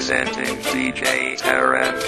Presenting DJ RM.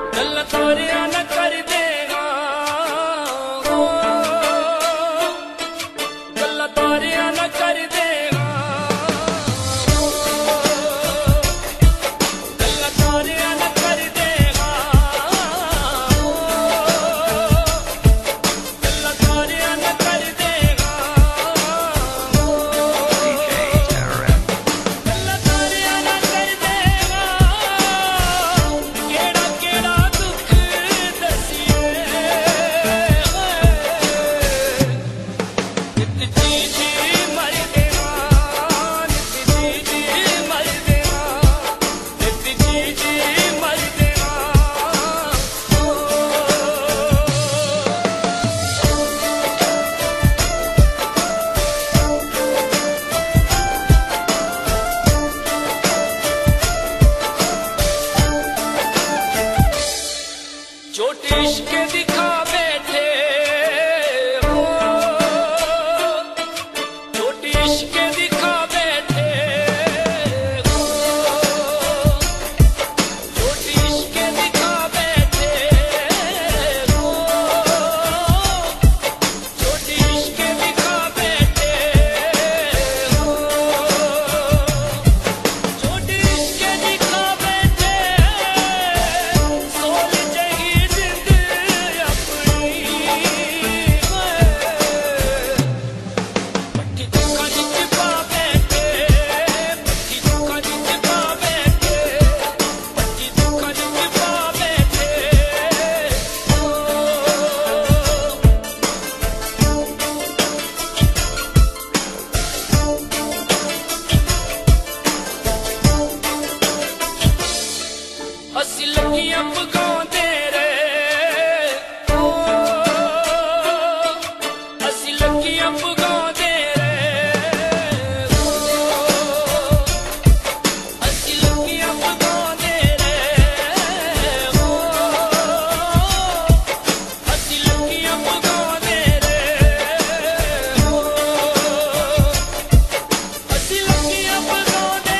इश्क दिखा बैठे हो, छोटी इश्क दिखा बैठे हो, छोटी इश्क दिखा बैठे हो, छोटी इश्क दिखा बैठे हो, छोटी इश्क दिखा बैठे सोल जही ਅਸੀਂ ਲੱਗੀਆਂ ਪਗਾਉਂਦੇ ਰਹੇ ਹੋ, ਅਸੀਂ ਲੱਗੀਆਂ ਪਗਾਉਂਦੇ ਰਹੇ ਹੋ, ਅਸੀਂ ਲੱਗੀਆਂ ਪਗਾਉਂਦੇ ਰਹੇ ਹੋ, ਅਸੀਂ ਲੱਗੀਆਂ ਪਗਾਉਂਦੇ ਰਹੇ ਹੋ, ਅਸੀਂ ਲੱਗੀਆਂ ਪਗਾਉਂਦੇ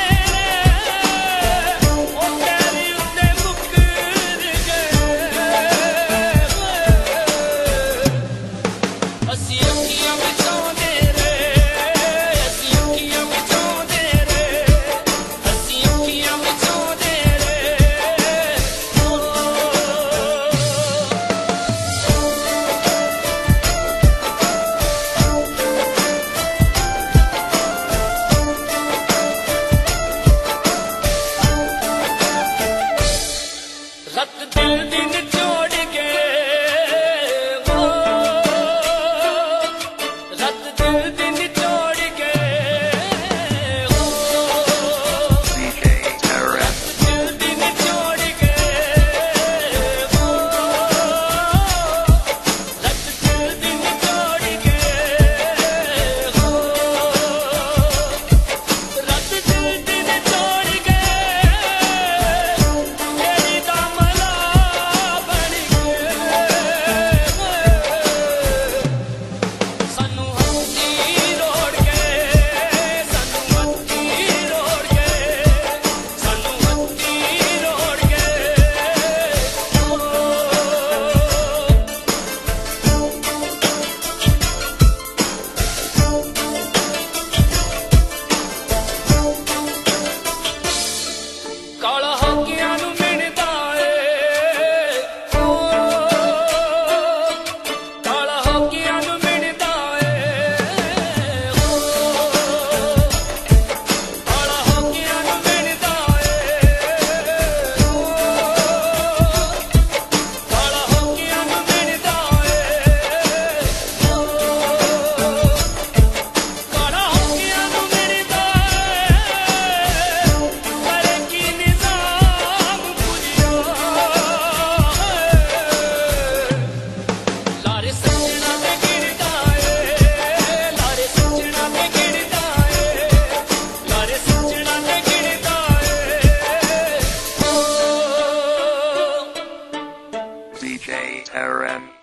DJ RM.